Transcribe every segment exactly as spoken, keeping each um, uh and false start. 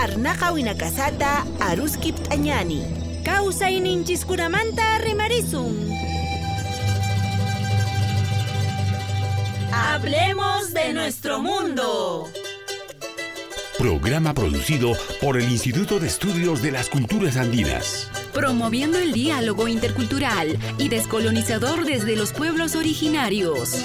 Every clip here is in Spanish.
Arnaqa winakasata aruskip t'añani. Kawsayninchiskunamanta rimarisun. Hablemos de nuestro mundo. Programa producido por el Instituto de Estudios de las Culturas Andinas. Promoviendo el diálogo intercultural y descolonizador desde los pueblos originarios.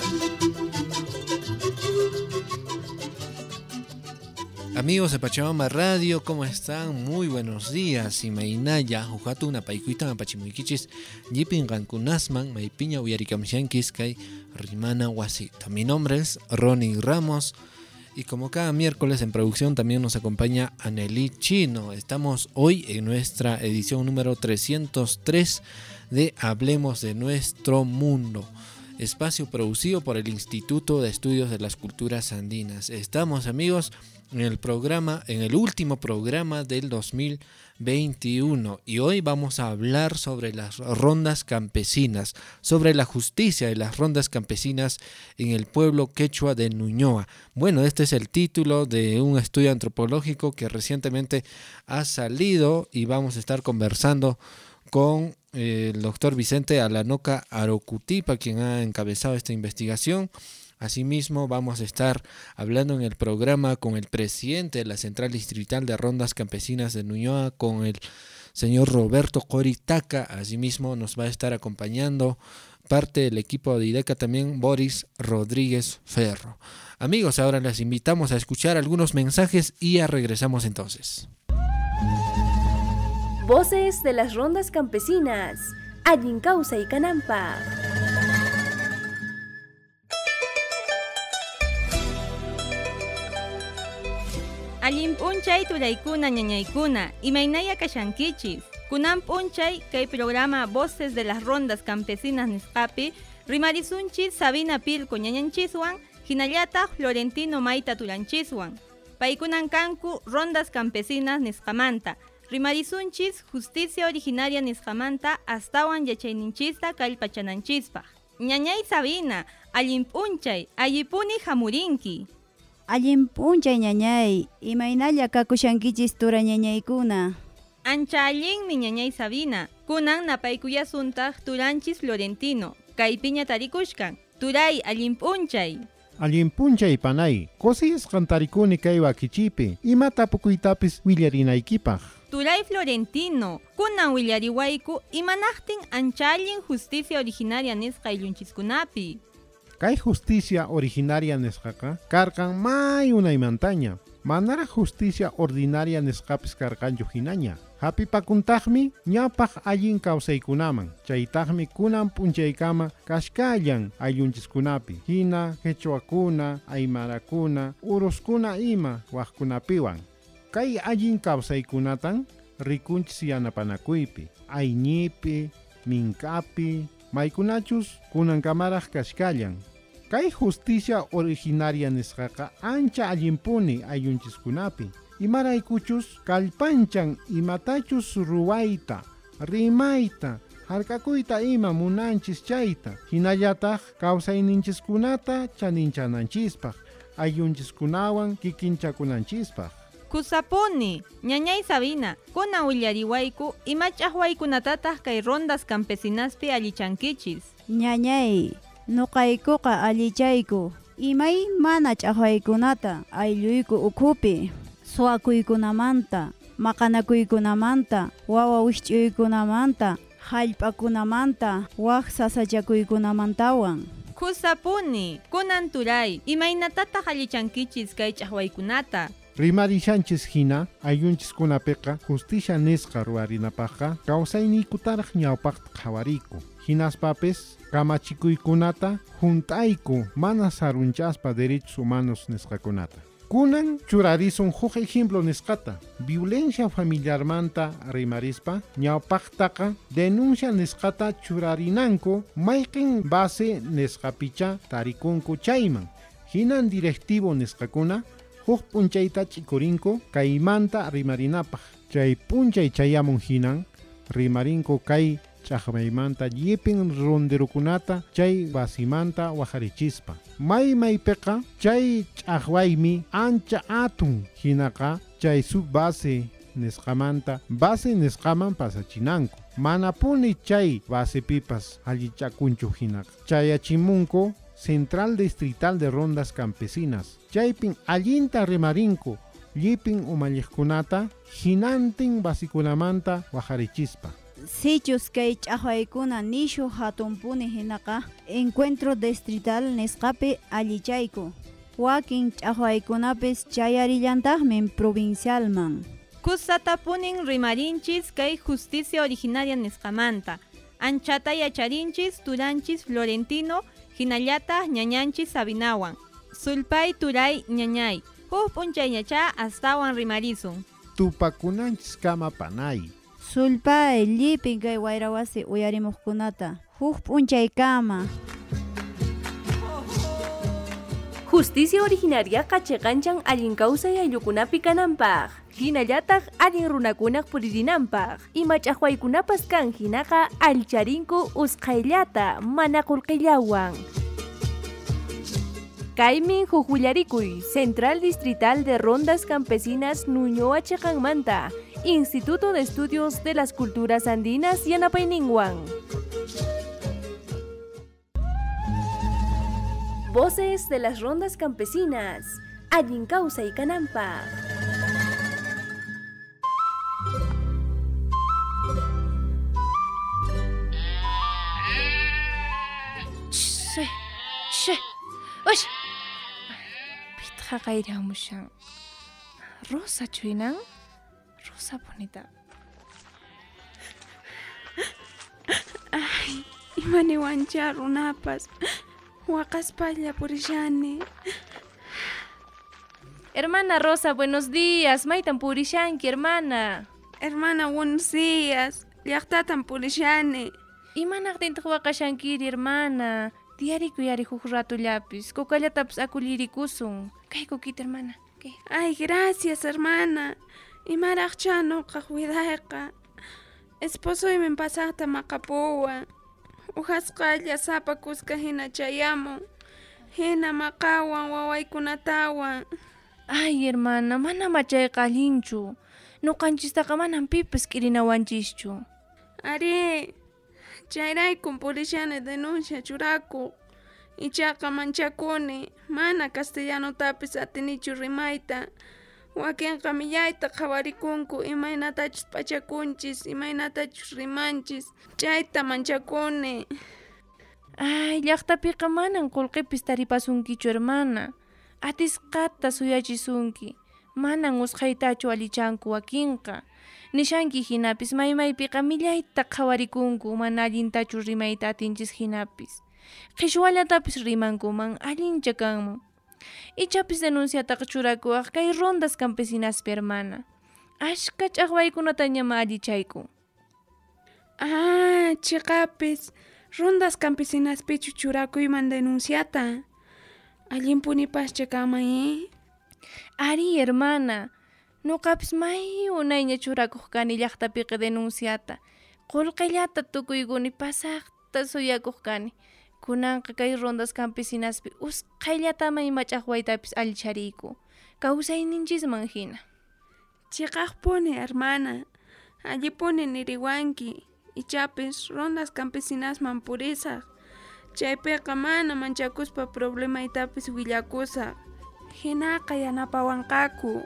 Amigos de Pachamama Radio, ¿cómo están? Muy buenos días. Y mainaya, jujatu una paikuita pachimuikichis, yipin gankunasman, maipiña uyarikamshankis kai rimana wasita. Mi nombre es Ronnie Ramos. Y como cada miércoles en producción también nos acompaña Anelí Chino. Estamos hoy en nuestra edición número trescientos tres de Hablemos de Nuestro Mundo, espacio producido por el Instituto de Estudios de las Culturas Andinas. Estamos, amigos, en el programa, en el último programa del dos mil veintiuno, y hoy vamos a hablar sobre las rondas campesinas, sobre la justicia de las rondas campesinas en el pueblo quechua de Ñuñoa. Bueno, este es el título de un estudio antropológico que recientemente ha salido y vamos a estar conversando con eh, el doctor Vicente Alanoca Arocutipa, quien ha encabezado esta investigación. Asimismo, vamos a estar hablando en el programa con el presidente de la Central Distrital de Rondas Campesinas de Ñuñoa, con el señor Roberto Coritaca. Asimismo, nos va a estar acompañando parte del equipo de IDECA también, Boris Rodríguez Ferro. Amigos, ahora les invitamos a escuchar algunos mensajes y ya regresamos entonces. Voces de las Rondas Campesinas, allin causa y canampa. Allin p'unchay turaykuna ñañaykuna, imaynaya kashankichis. Kunan p'unchay kay programa Voces de las Rondas Campesinas nisqapi, rimarisunchis Sabina Pilco ñañanchiswan, hinallataq Florentino Mayta turanchiswan. Paykunan kanku Rondas Campesinas nisqamanta, rimarisunchis Justicia Originaria nisqamanta astawan yachayninchista kallpachananchispaq. Ñañay Sabina, allin p'unchay, allipuni hamurinki. Allin p'unchay ñañay, imaynalla kakushankichis tura ñañaykuna. Ancha allinmi ñañay Sabina, kunan napaykuyasuntaj turanchis Florentino, kaypiña tarikushkan, turay allin p'unchay. Allin p'unchay panay, kosisqan tarikuni kay wakichipi, imata pukuytapis willarinaykipaj. Turay Florentino, kunan willariwayku imanajtin ancha allin Justicia Originaria nisqa illunchiskunapi. Kay Justicia Originaria nisqaqa karqan may unaymantaña, manara Justicia Ordinaria nisqapis karqanchu hinaña. Hapipakuntaqmi ñawpaq allin kawsaykunaman, chaytaqmi kunan p'unchaykama kashkallan ayllunchikunapi, hina quechuakuna, aymarakuna, uruskuna ima waqkunapiwan. Kay allin kawsaykunatan rikunchis yanapanakuypi, ayñipi, minkapi, maykunachus kunankamaraq kashkallan. Kay Justicia Originaria nisqaqa ancha allinpuni ayllunchikunapi. Imaraykuchus kallpanchan imatachus ruwayta, rimayta, harkakuyta ima munanchis chayta. Hinallataq kawsayninchiskunata chaninchananchispaq, ayllunchikunawan kikinchakunanchispaq. Kusapuni, ñañay Sabina, kunan willariwayku imach'aqwaykunatataq kay Rondas Campesinaspi allichankichis. Ñañay, nuqaykuqa allichayku, imay mana ch'aqwaykunata aylluyku ukhupi, suwakuykunamanta, maqanakuykunamanta, wawa wisch'uykunamanta, hallp'akunamanta, waq sasachakuykunamantawan. Kusapuni, kunan turay, imaynatataq allichankichis kay ch'aqwaykunata. Rimarishanchis hina, ayllunchiskunapiqa Justicia nisqa ruwarinapaqqa kawsaynikutaq ñawpaqta qhawariku. Hinaspapis kamachikuykunata juntayku mana sarunchaspa derechos humanos nisqakunata. Kunan churarisun huk ejemplo nisqata, violencia familiarmanta rimarispa ñawpaqtaqa denuncia nisqata churarinanku mayqin base nisqapicha tarikunku chayman. Hinan directivo nisqakuna huk p'unchayta ch'ikurinko kaymanta rimarinapaq. Chay p'unchay chayamun hinan rimarinku kay ch'aqwaymanta llipin ronderukunata chay basimanta wajarichispa. May maypiqa chay ch'aqwaymi ancha atun hinaqa chay subbase nisqamanta base nisqaman pasachinanku. Manapuni chay basepipas allichakunchu hinaqa. Chayachimunku Central Distrital de Rondas Campesinas. Chaypin allinta rimarinku llipin umalliqkunata hinantin basikunamanta wajarichispa. Sitios kay ch'aqwaykuna nishu hatunpuni hinaqa Encuentro Distrital nisqapi allichayku. Wakin ch'aqwaykunapis chayarillantaqmi provincialman. Kusatapunin rimarinchis kay justicia originaria nisqamanta. Anchata yacharinchis turanchis Florentino hinallata ñañanchis Sabinawan. Sulpay turay ñañay. Huk p'unchayñacha astawan rimarisun. Tupakunanchis kama panay. Sulpay llipin kay wayrawasi uyarimuqkunata. Huk p'unchay kama. Justicia originaria qachiqanchan allin kawsay ayllukunapi kananpaq. Hinallataq allin runakunaq puririnanpaq. Ima ch'aqwaykunapas kan hinaqa alcharinku usqhayllata mana qullqillawan. Kaymin huk willarikuy Central Distrital de Rondas Campesinas Ñuñoa chiqanmanta Instituto de Estudios de las Culturas Andinas yanapayninwan. Voces de las Rondas Campesinas allin kawsay kananpaq. Che, che, uy. Pitqa qayramushan. Rosa chuynan? Rosa bonita. Ay, imaniwancha runapas. Waqaspalla purishani. Hermana Rosa, buenos días. Maytan purishanki, hermana. Hermana, buenos días. Llaqtatan purishani. Imanaqtintaq waqashankiri, hermana. Diariku yari huk ratullapis. Kukallatapas akulirikusun. Kay kukita, hermana. Kay. Ay, gracias, hermana. Imaraqcha nuqa widayqa. Esposoymi pasaqta maqapuwan. Uhasqalla sapakusqa hina chayamun. Hina maqawan wawaykunatawan. Ay, hermana, mana machayqa allinchu. Nuqanchistaqa manan pipas k'irinawanchischu. Ari, chayraykum purishani denuncia churakuq. Ichaqa manchakuni, mana castellanotapis atinichu rimayta. Wakinqa millayta qhawarikunku imaynatachus pachakunchis, imaynatachus rimanchis. Chayta manchakuni. Ay, llaqtapiqa manan qullqipis taripasunkichu, hermana. Atisqata suyachisunki. Manan usqhaytachu allichanku wakinqa. Nishanki hinapis maymaypiqa millayta qhawarikunku mana allintachu rimayta atinchis hinapis. Qhichwallatapis rimankuman allincha kanman. Ichapis denunciataqa churakuwaq kay Rondas Campesinaspi, hermana. Ashka ch'aqwaykunata ñama allichayku. Ah, chiqapis Rondas Campesinaspichu churakuyman denunciata. Allinpunipascha kanman, Ari, hermana. Nuqapis may unayña churakuq kani llaqtapiqa denunciata. Qullqillata tukuykuni pasaqta suyakuq kani. Kunanqa kay Rondas Campesinaspi usqhayllata ima ch'aqwaytapis allichariyku. Kawsayninchisman hina. Chiqaqpuni, hermana. Allipuni niriwanki. Ichapis Rondas Campesinasman purisaq. Chaypiqa mana manchakuspa problemaytapis willakusaq. Hinaqa yanapawanqaku.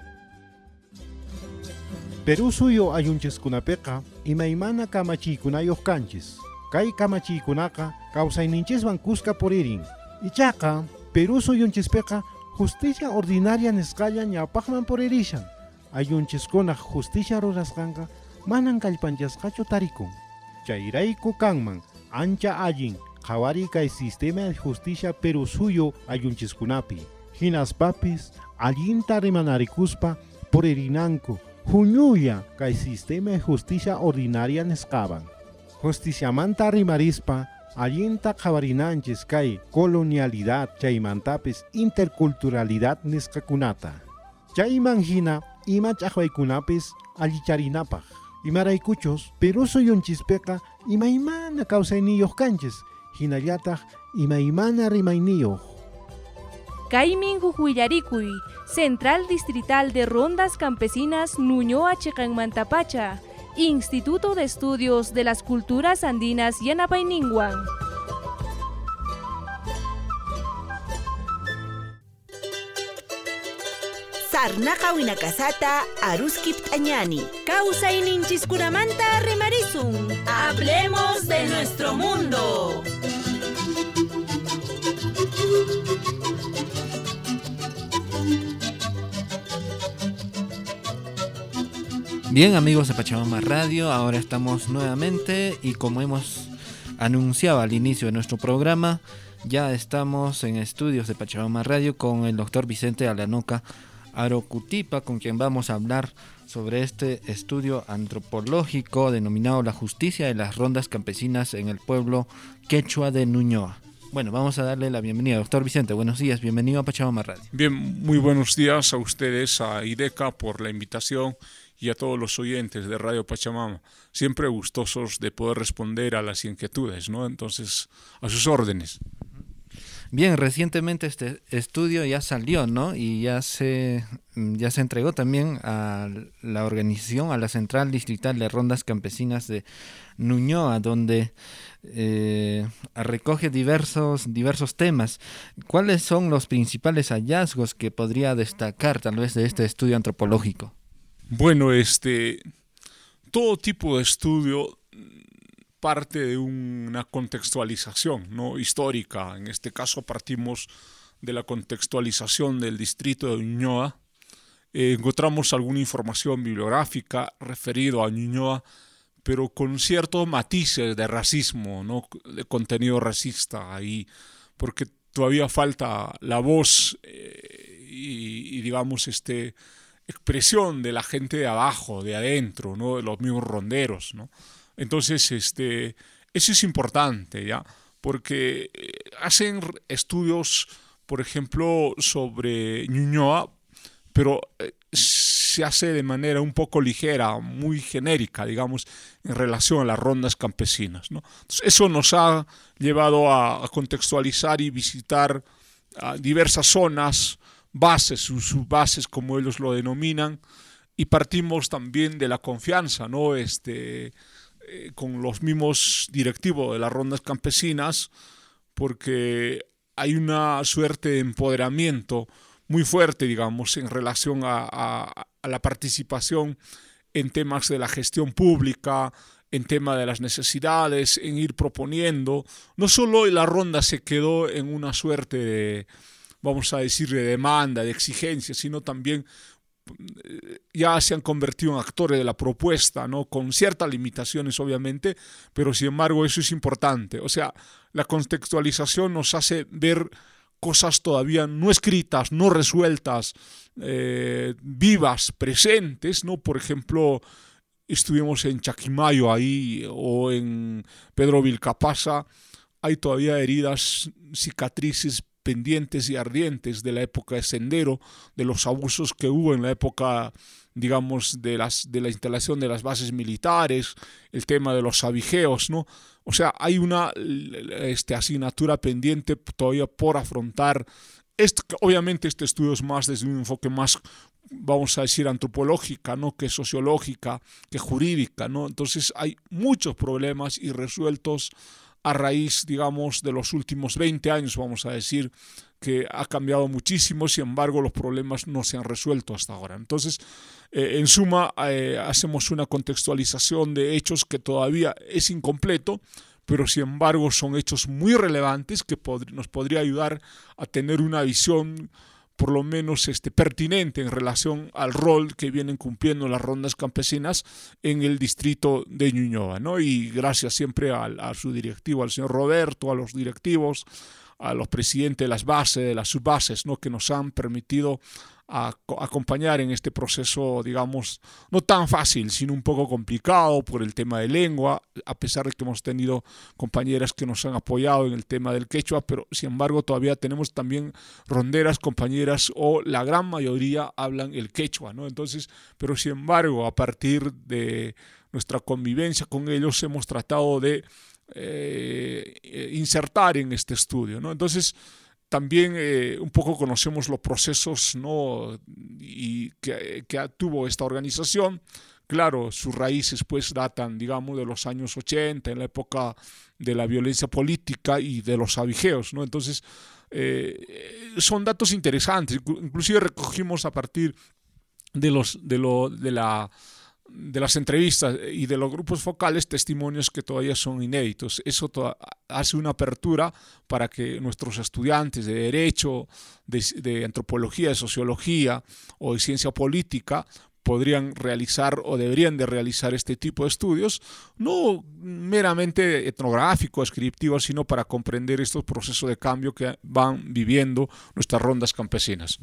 Perú suyo ayunchiskunapiqa imaymana kamachiykunayoq kanchis. Kay kamachiykunaqa kawsayninchiswan kuska puririn. Ichaqa Perú suyunchispiqa justicia ordinaria nisqalla ñawpaqman puririshan. Ayunchiskunaq justicia rurasqanqa manan kallpanchasqachu tarikun. Chayrayku kanman ancha allin qhawari kay sistema de justicia Perú suyo ayunchiskunapi. Hinaspapis allinta rimanarikuspa puririnanku huñuya kay sistema de justicia ordinaria nisqaban. Justiciamanta rimarispa allinta qhawarinanchis kay colonialidad chaymantapis interculturalidad nisqakunata. Chayman hina ima ch'aqwaykunapis allicharinapaq. Imaraykuchos, Peruso yunchispeka imaymana kawsayniyuq kanchis, hinallataq imaymana rimayniyuq. Kaymin Jujuyarikuy, Central Distrital de Rondas Campesinas Ñuñoa Chiqanmantapacha, Instituto de Estudios de las Culturas Andinas Yanapayninguan. Sarnaqa winakasata Aruskip Tañani. Kawsayninchiskunamanta rimarisun. Hablemos de nuestro mundo. Bien, amigos de Pachamama Radio, ahora estamos nuevamente y como hemos anunciado al inicio de nuestro programa, ya estamos en estudios de Pachamama Radio con el doctor Vicente Alanoca Arocutipa, con quien vamos a hablar sobre este estudio antropológico denominado La Justicia de las Rondas Campesinas en el pueblo quechua de Ñuñoa. Bueno, vamos a darle la bienvenida. Doctor Vicente, buenos días, bienvenido a Pachamama Radio. Bien, muy buenos días a ustedes, a IDECA por la invitación y a todos los oyentes de Radio Pachamama. Siempre gustosos de poder responder a las inquietudes, ¿no? Entonces, a sus órdenes. Bien, recientemente este estudio ya salió, ¿no? Y ya se, ya se entregó también a la organización, a la Central Distrital de Rondas Campesinas de Ñuñoa, donde eh, recoge diversos, diversos temas. ¿Cuáles son los principales hallazgos que podría destacar tal vez de este estudio antropológico? Bueno, este, todo tipo de estudio parte de una contextualización, ¿no?, histórica. En este caso partimos de la contextualización del distrito de Ñuñoa. Eh, encontramos alguna información bibliográfica referido a Ñuñoa, pero con ciertos matices de racismo, ¿no?, de contenido racista ahí, porque todavía falta la voz eh, y, y digamos este expresión de la gente de abajo, de adentro, ¿no?, de los mismos ronderos, ¿no? Entonces, este, eso es importante, ¿ya? Porque hacen estudios, por ejemplo, sobre Ñuñoa, pero se hace de manera un poco ligera, muy genérica, digamos, en relación a las rondas campesinas, ¿no? Entonces, eso nos ha llevado a, a contextualizar y visitar a diversas zonas, bases, sus subbases, como ellos lo denominan, y partimos también de la confianza, ¿no?, este, eh, con los mismos directivos de las rondas campesinas, porque hay una suerte de empoderamiento muy fuerte, digamos, en relación a, a, a la participación en temas de la gestión pública, en tema de las necesidades, en ir proponiendo. No solo la ronda se quedó en una suerte de, vamos a decir, de demanda, de exigencia, sino también ya se han convertido en actores de la propuesta, ¿no?, con ciertas limitaciones obviamente, pero sin embargo eso es importante. O sea, la contextualización nos hace ver cosas todavía no escritas, no resueltas, eh, vivas, presentes, ¿no? Por ejemplo, estuvimos en Chaquimayo ahí o en Pedro Vilcapasa, hay todavía heridas, cicatrices pendientes y ardientes de la época de Sendero, de los abusos que hubo en la época, digamos, de, las, de la instalación de las bases militares, el tema de los abigeos, ¿no? O sea, hay una este, asignatura pendiente todavía por afrontar. Este, obviamente este estudio es más desde un enfoque más, vamos a decir, antropológica, ¿no?, que sociológica, que jurídica, ¿no? Entonces hay muchos problemas irresueltos a raíz, digamos, de los últimos veinte años, vamos a decir, que ha cambiado muchísimo, sin embargo los problemas no se han resuelto hasta ahora. Entonces, eh, en suma, eh, hacemos una contextualización de hechos que todavía es incompleto, pero sin embargo son hechos muy relevantes que pod- nos podría ayudar a tener una visión por lo menos este, pertinente en relación al rol que vienen cumpliendo las rondas campesinas en el distrito de Ñuñoa, ¿no? Y gracias siempre a, a su directivo, al señor Roberto, a los directivos, a los presidentes de las bases, de las subbases, ¿no?, que nos han permitido a, a acompañar en este proceso, digamos, no tan fácil, sino un poco complicado por el tema de lengua, a pesar de que hemos tenido compañeras que nos han apoyado en el tema del quechua, pero sin embargo todavía tenemos también ronderas, compañeras, o la gran mayoría hablan el quechua, ¿no? Entonces, pero sin embargo, a partir de nuestra convivencia con ellos hemos tratado de eh, insertar en este estudio, ¿no? Entonces, también eh, un poco conocemos los procesos, ¿no? y que, que tuvo esta organización. Claro, sus raíces pues datan, digamos, de los años ochenta, en la época de la violencia política y de los abigeos, ¿no? Entonces, eh, son datos interesantes. Inclusive recogimos a partir de, los, de, lo, de, la, de las entrevistas y de los grupos focales testimonios que todavía son inéditos. Eso hace una apertura para que nuestros estudiantes de Derecho, de, de Antropología, de Sociología o de Ciencia Política podrían realizar o deberían de realizar este tipo de estudios, no meramente etnográfico, descriptivo, sino para comprender estos procesos de cambio que van viviendo nuestras rondas campesinas.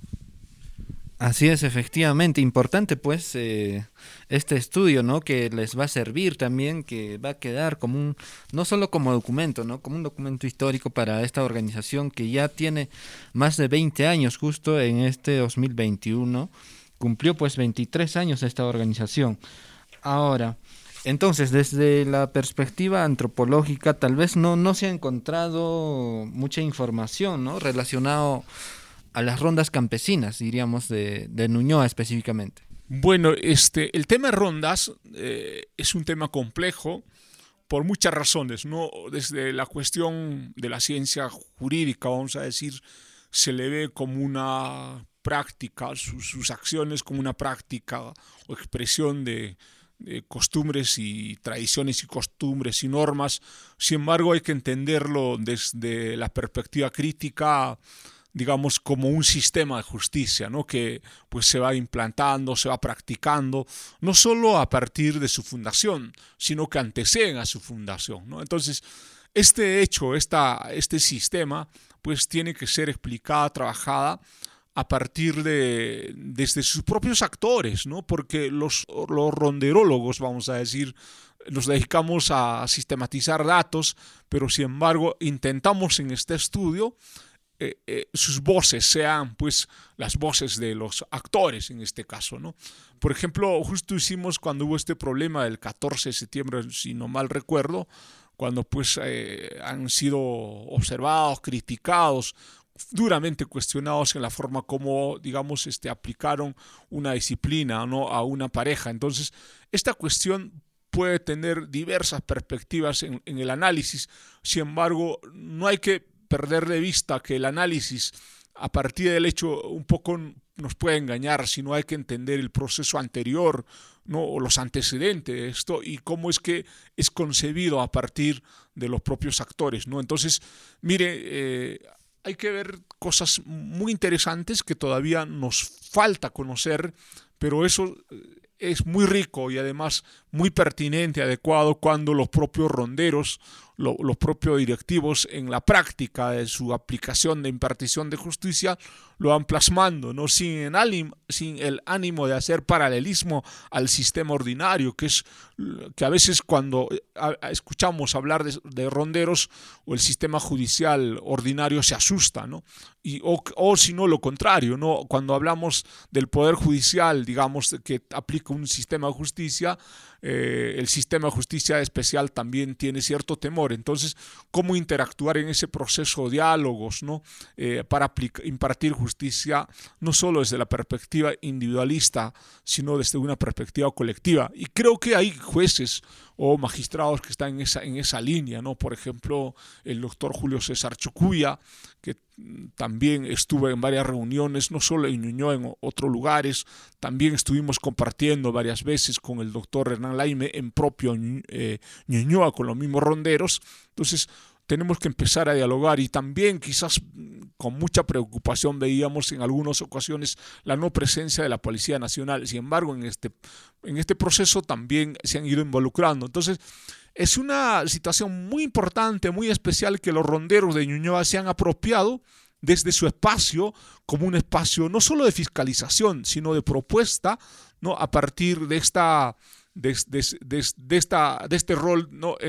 Así es, efectivamente, importante pues eh, este estudio, ¿no? Que les va a servir también, que va a quedar como un, no solo como documento, ¿no? Como un documento histórico para esta organización que ya tiene más de veinte años, justo en este dos mil veintiuno, cumplió pues veintitrés años esta organización. Ahora, entonces, desde la perspectiva antropológica, tal vez no, no se ha encontrado mucha información, ¿no? Relacionado a las rondas campesinas, diríamos, de, de Ñuñoa específicamente. Bueno, este, el tema de rondas eh, es un tema complejo por muchas razones, ¿no? Desde la cuestión de la ciencia jurídica, vamos a decir, se le ve como una práctica, sus, sus acciones como una práctica o expresión de, de costumbres y tradiciones y costumbres y normas. Sin embargo, hay que entenderlo desde la perspectiva crítica, digamos, como un sistema de justicia, ¿no? Que pues se va implantando, se va practicando, no solo a partir de su fundación, sino que anteceden a su fundación, ¿no? Entonces, este hecho, esta, este sistema, pues tiene que ser explicada, trabajada a partir de desde sus propios actores, ¿no? Porque los, los ronderólogos, vamos a decir, nos dedicamos a sistematizar datos, pero sin embargo intentamos en este estudio eh, eh, sus voces sean pues las voces de los actores en este caso, ¿no? Por ejemplo, justo hicimos cuando hubo este problema del catorce de septiembre, si no mal recuerdo, cuando pues eh, han sido observados, criticados, duramente cuestionados en la forma como, digamos, este, aplicaron una disciplina, ¿no? A una pareja. Entonces, esta cuestión puede tener diversas perspectivas en, en el análisis. Sin embargo, no hay que perder de vista que el análisis, a partir del hecho, un poco nos puede engañar, sino hay que entender el proceso anterior, ¿no? O los antecedentes de esto y cómo es que es concebido a partir de los propios actores, ¿no? Entonces, mire, eh, hay que ver cosas muy interesantes que todavía nos falta conocer, pero eso es muy rico y además muy pertinente, adecuado cuando los propios ronderos, lo, los propios directivos en la práctica de su aplicación de impartición de justicia lo van plasmando, ¿no? Sin el ánimo, sin el ánimo de hacer paralelismo al sistema ordinario, que es que a veces cuando a, a, escuchamos hablar de, de ronderos o el sistema judicial ordinario se asusta, ¿no? Y, o, o si no lo contrario, ¿no? Cuando hablamos del poder judicial, digamos, que aplica un sistema de justicia, eh, el sistema de justicia especial también tiene cierto temor. Entonces, ¿cómo interactuar en ese proceso de diálogos, ¿no? eh, para aplica, impartir justicia no solo desde la perspectiva individualista, sino desde una perspectiva colectiva? Y creo que hay jueces o magistrados que están en esa, en esa línea, ¿no? Por ejemplo, el doctor Julio César Chucuya, que también estuvo en varias reuniones, no solo en Ñuñoa, en otros lugares. También estuvimos compartiendo varias veces con el doctor Hernán Laime en propio eh, Ñuñoa, con los mismos ronderos. Entonces, tenemos que empezar a dialogar y también quizás con mucha preocupación veíamos en algunas ocasiones la no presencia de la Policía Nacional. Sin embargo, en este, en este proceso también se han ido involucrando. Entonces, es una situación muy importante, muy especial que los ronderos de Ñuñoa se han apropiado desde su espacio como un espacio no solo de fiscalización, sino de propuesta, ¿no? A partir de esta... De, de, de, de, esta, de este rol, ¿no? en, la,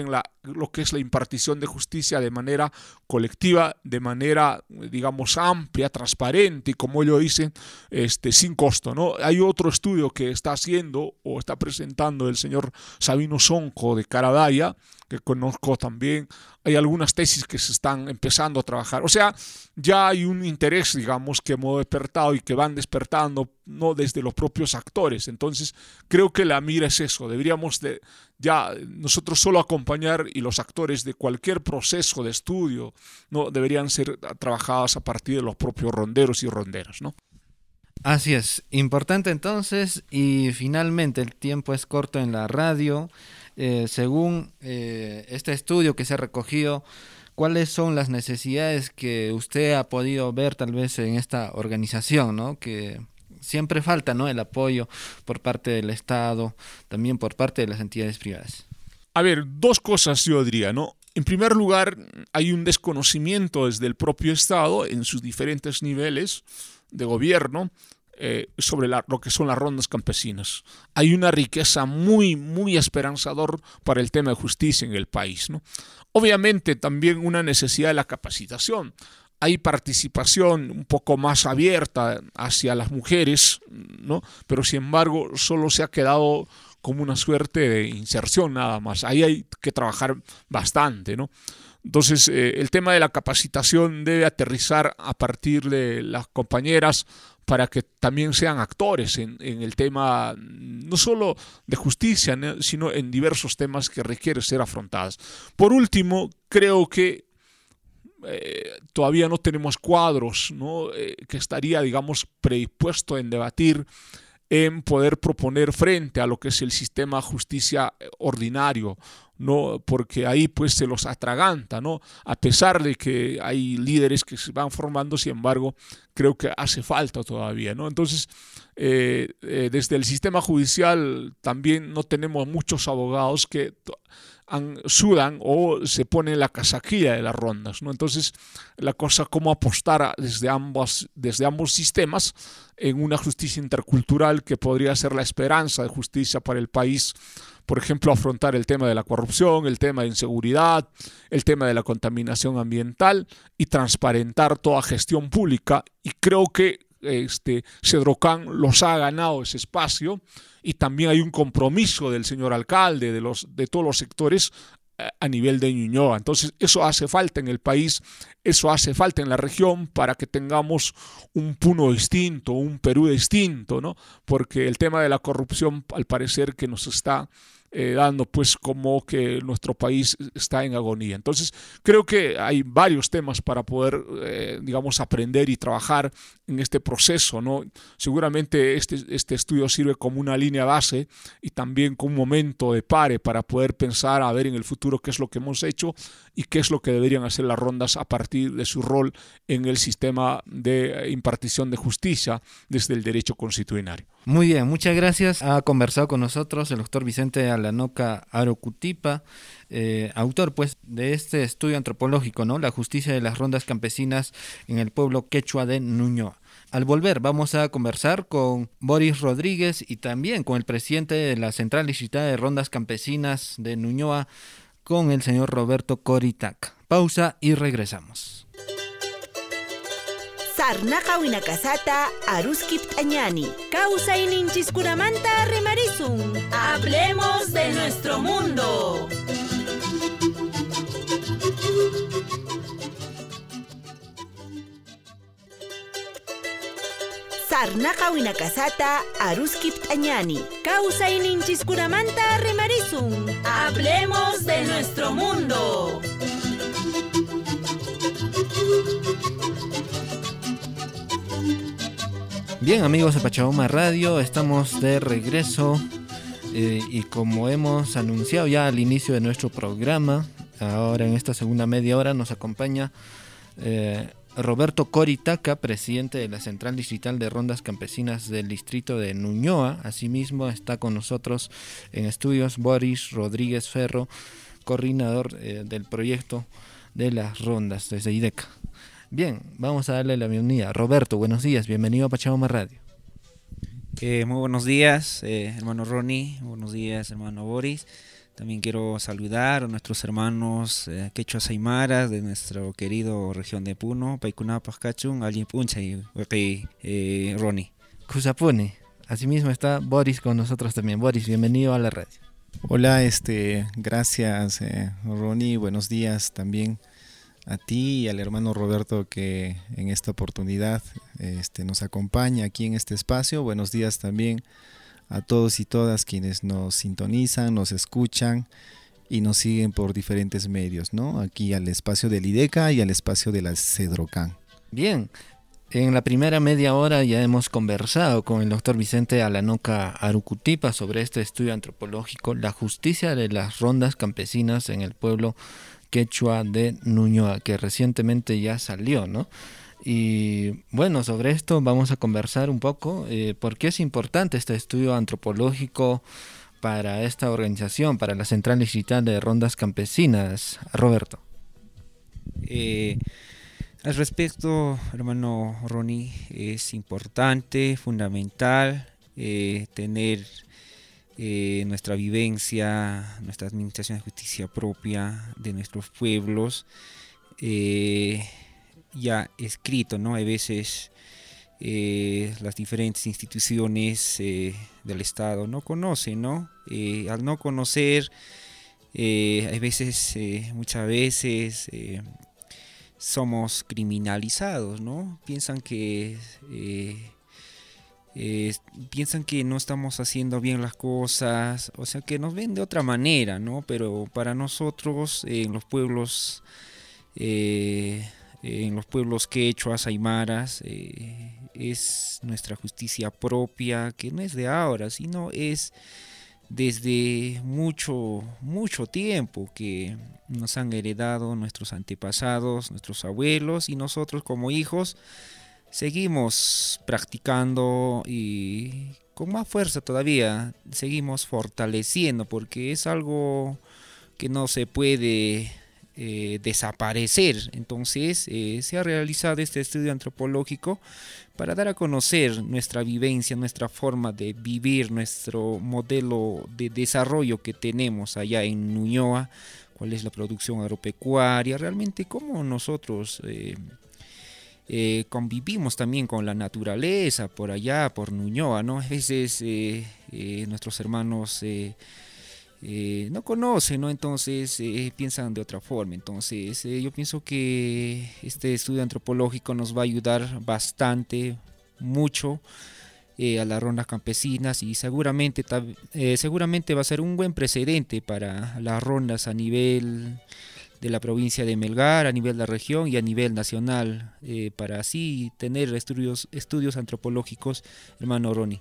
lo que es la impartición de justicia de manera colectiva, de manera, digamos, amplia, transparente y, como ellos dicen, este, sin costo, ¿no? Hay otro estudio que está haciendo o está presentando el señor Sabino Sonco de Caradaya, que conozco también. Hay algunas tesis que se están empezando a trabajar. O sea, ya hay un interés, digamos, que hemos despertado y que van despertando, ¿no?, desde los propios actores. Entonces, creo que la mira es eso. Deberíamos de ya nosotros solo acompañar, y los actores de cualquier proceso de estudio, ¿no?, deberían ser trabajadas a partir de los propios ronderos y ronderas, ¿no? Así es, importante entonces, y finalmente el tiempo es corto en la radio. Eh, según eh, este estudio que se ha recogido, ¿cuáles son las necesidades que usted ha podido ver tal vez en esta organización, ¿no?, que siempre falta, ¿no?, el apoyo por parte del Estado, también por parte de las entidades privadas? A ver, dos cosas yo diría, ¿no? En primer lugar, hay un desconocimiento desde el propio Estado en sus diferentes niveles de gobierno eh, sobre la, lo que son las rondas campesinas. Hay una riqueza muy, muy esperanzador para el tema de justicia en el país, ¿no? Obviamente también una necesidad de la capacitación. Hay participación un poco más abierta hacia las mujeres, ¿no? Pero sin embargo solo se ha quedado como una suerte de inserción nada más. Ahí hay que trabajar bastante, ¿no? Entonces, eh, el tema de la capacitación debe aterrizar a partir de las compañeras para que también sean actores en, en el tema no solo de justicia, sino en diversos temas que requieren ser afrontados. Por último, creo que eh, todavía no tenemos cuadros, ¿no?, eh, que estaría, digamos, predispuesto en debatir, en poder proponer frente a lo que es el sistema de justicia ordinario, ¿no?, porque ahí pues se los atraganta, ¿no?, a pesar de que hay líderes que se van formando. Sin embargo, creo que hace falta todavía, ¿no? Entonces, eh, eh, desde el sistema judicial también no tenemos muchos abogados que han, sudan o se ponen la casaquilla de las rondas, ¿no? Entonces, la cosa cómo apostar a, desde, ambos, desde ambos sistemas en una justicia intercultural que podría ser la esperanza de justicia para el país. Por ejemplo, afrontar el tema de la corrupción, el tema de inseguridad, el tema de la contaminación ambiental y transparentar toda gestión pública. Y creo que este, Cedrocan los ha ganado ese espacio, y también hay un compromiso del señor alcalde, de, los, de todos los sectores a nivel de Ñuñoa. Entonces, eso hace falta en el país, eso hace falta en la región para que tengamos un Puno distinto, un Perú distinto, ¿no? Porque el tema de la corrupción, al parecer, que nos está eh, dando pues como que nuestro país está en agonía. Entonces, creo que hay varios temas para poder, eh, digamos, aprender y trabajar en este proceso, ¿no? Seguramente este, este estudio sirve como una línea base y también como un momento de pare para poder pensar a ver en el futuro qué es lo que hemos hecho y qué es lo que deberían hacer las rondas a partir de su rol en el sistema de impartición de justicia desde el derecho constitucional. Muy bien, muchas gracias. Ha conversado con nosotros el doctor Vicente Alanoca Arocutipa, eh, autor pues de este estudio antropológico, ¿no?, la justicia de las rondas campesinas en el pueblo quechua de Ñuñoa. Al volver vamos a conversar con Boris Rodríguez y también con el presidente de la Central Distrital de Rondas Campesinas de Ñuñoa, con el señor Roberto Coritaca. Pausa y regresamos. Sarnaqa winakasata aruskip añani. Kawsayninchikkunamanta rimarisun. Hablemos de nuestro mundo. Sarnaqa winakasata aruskip añani. Kawsayninchikkunamanta rimarisun. Hablemos de nuestro mundo. Bien, amigos de Pachamama Radio, estamos de regreso eh, y como hemos anunciado ya al inicio de nuestro programa, ahora en esta segunda media hora nos acompaña eh, Roberto Coritaca, presidente de la Central Distrital de Rondas Campesinas del distrito de Ñuñoa. Asimismo está con nosotros en estudios Boris Rodríguez Ferro, coordinador eh, del proyecto de las rondas desde IDECA. Bien, vamos a darle la bienvenida. Roberto, buenos días, bienvenido a Pachamama Radio. Eh, muy buenos días, eh, hermano Ronnie, buenos días, hermano Boris. También quiero saludar a nuestros hermanos eh, quechuas aymaras de nuestro querido región de Puno, Paikunapaj Kachun, Allimpunchay, eh, Ronnie. Kusapuni. Asimismo está Boris con nosotros también. Boris, bienvenido a la radio. Hola, este, gracias eh, Ronnie, buenos días también a ti y al hermano Roberto que en esta oportunidad este, nos acompaña aquí en este espacio. Buenos días también a todos y todas quienes nos sintonizan, nos escuchan y nos siguen por diferentes medios, ¿no? Aquí al espacio del IDECA y al espacio de la CEDROCAN. Bien, en la primera media hora ya hemos conversado con el doctor Vicente Alanoca Arucutipa sobre este estudio antropológico, la justicia de las rondas campesinas en el pueblo quechua de Ñuñoa, que recientemente ya salió, ¿no? Y bueno, sobre esto vamos a conversar un poco, eh, por qué es importante este estudio antropológico para esta organización, para la Central Distrital de Rondas Campesinas. Roberto. Eh, al respecto, hermano Ronnie, es importante, fundamental eh, tener eh, nuestra vivencia, nuestra administración de justicia propia de nuestros pueblos, eh, ya escrito, ¿no? Hay veces eh, las diferentes instituciones eh, del Estado no conocen, ¿no? Eh, al no conocer, eh, hay veces, eh, muchas veces eh, somos criminalizados, ¿no? Piensan que eh, eh, piensan que no estamos haciendo bien las cosas, o sea que nos ven de otra manera, ¿no? Pero para nosotros eh, en los pueblos eh, en los pueblos quechuas, aymaras, eh, es nuestra justicia propia, que no es de ahora, sino es desde mucho, mucho tiempo que nos han heredado nuestros antepasados, nuestros abuelos, y nosotros como hijos seguimos practicando y con más fuerza todavía seguimos fortaleciendo, porque es algo que no se puede Eh, desaparecer. Entonces eh, se ha realizado este estudio antropológico para dar a conocer nuestra vivencia, nuestra forma de vivir, nuestro modelo de desarrollo que tenemos allá en Ñuñoa, cuál es la producción agropecuaria, realmente cómo nosotros eh, eh, convivimos también con la naturaleza por allá, por Ñuñoa, ¿no? A veces eh, eh, nuestros hermanos eh, Eh, no conocen, ¿no? Entonces eh, piensan de otra forma. Entonces eh, yo pienso que este estudio antropológico nos va a ayudar bastante, mucho eh, a las rondas campesinas, y seguramente, eh, seguramente va a ser un buen precedente para las rondas a nivel de la provincia de Melgar, a nivel de la región y a nivel nacional, eh, para así tener estudios, estudios antropológicos, hermano Ronnie.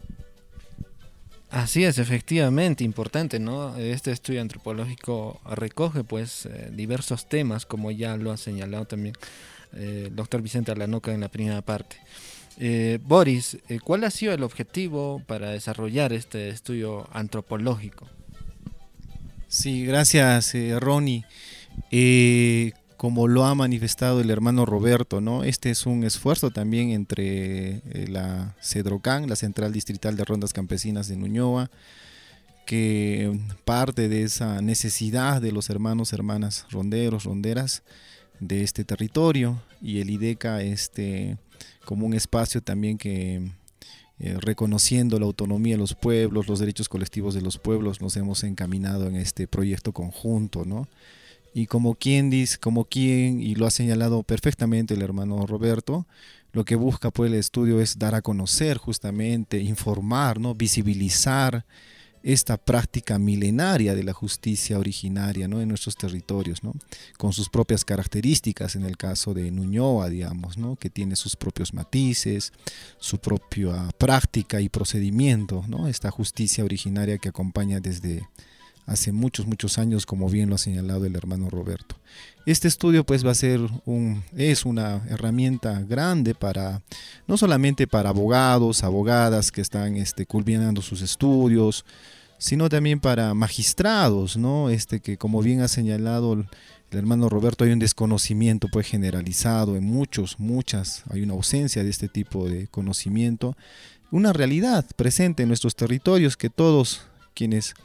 Así es, efectivamente, importante, ¿no? Este estudio antropológico recoge pues eh, diversos temas, como ya lo ha señalado también eh, el doctor Vicente Alanoca en la primera parte. Eh, Boris, eh, ¿cuál ha sido el objetivo para desarrollar este estudio antropológico? Sí, gracias eh, Ronnie. Eh, como lo ha manifestado el hermano Roberto, ¿no? Este es un esfuerzo también entre eh, la CEDROCAN, la Central Distrital de Rondas Campesinas de Ñuñoa, que parte de esa necesidad de los hermanos, hermanas ronderos, ronderas de este territorio, y el IDECA este, como un espacio también que eh, reconociendo la autonomía de los pueblos, los derechos colectivos de los pueblos, nos hemos encaminado en este proyecto conjunto, ¿no? Y como quien dice, como quien, y lo ha señalado perfectamente el hermano Roberto, lo que busca pues el estudio es dar a conocer justamente, informar, ¿no? Visibilizar esta práctica milenaria de la justicia originaria, ¿no? En nuestros territorios, ¿no? Con sus propias características, en el caso de Ñuñoa, digamos, ¿no? Que tiene sus propios matices, su propia práctica y procedimiento, ¿no? Esta justicia originaria que acompaña desde hace muchos, muchos años, como bien lo ha señalado el hermano Roberto. Este estudio pues va a ser un, es una herramienta grande para, no solamente para abogados, abogadas que están este, culminando sus estudios, sino también para magistrados, ¿no? Este, que como bien ha señalado el, el hermano Roberto, hay un desconocimiento pues generalizado en muchos, muchas, hay una ausencia de este tipo de conocimiento, una realidad presente en nuestros territorios que todos quienes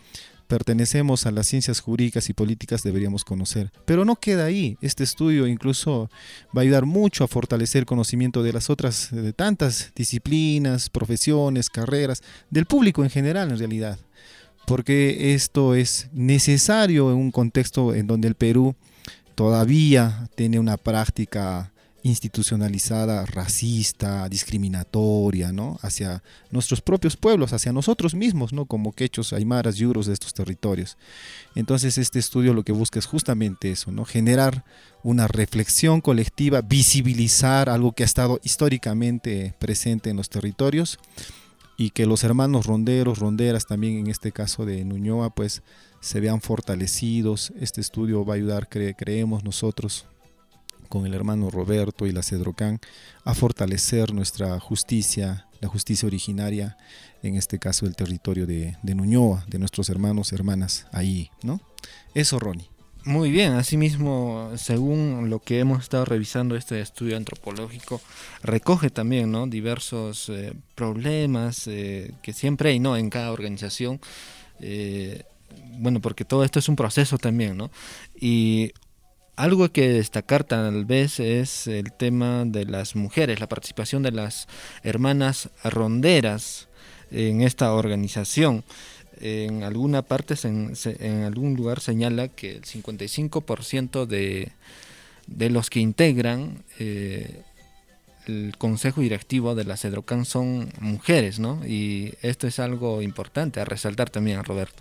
pertenecemos a las ciencias jurídicas y políticas deberíamos conocer. Pero no queda ahí. Este estudio incluso va a ayudar mucho a fortalecer el conocimiento de las otras, de tantas disciplinas, profesiones, carreras, del público en general en realidad. Porque esto es necesario en un contexto en donde el Perú todavía tiene una práctica institucionalizada, racista, discriminatoria, ¿no? Hacia nuestros propios pueblos, hacia nosotros mismos, ¿no? Como quechos, aymaras, yuros de estos territorios. Entonces este estudio lo que busca es justamente eso, ¿no? Generar una reflexión colectiva, visibilizar algo que ha estado históricamente presente en los territorios y que los hermanos ronderos, ronderas también en este caso de Ñuñoa, pues se vean fortalecidos. Este estudio va a ayudar, cre- creemos nosotros, con el hermano Roberto y la Cedrocan, a fortalecer nuestra justicia, la justicia originaria, en este caso el territorio de, de Ñuñoa, de nuestros hermanos, hermanas ahí, ¿no? Eso, Ronnie. Muy bien, asimismo, según lo que hemos estado revisando, este estudio antropológico recoge también, ¿no?, diversos eh, problemas eh, que siempre hay, ¿no?, en cada organización, eh, bueno, porque todo esto es un proceso también, ¿no? Y algo que destacar tal vez es el tema de las mujeres, la participación de las hermanas ronderas en esta organización. En alguna parte, se, en algún lugar señala que el cincuenta y cinco por ciento de, de los que integran eh, el consejo directivo de la Cedrocan son mujeres, ¿no? Y esto es algo importante a resaltar también, Roberto.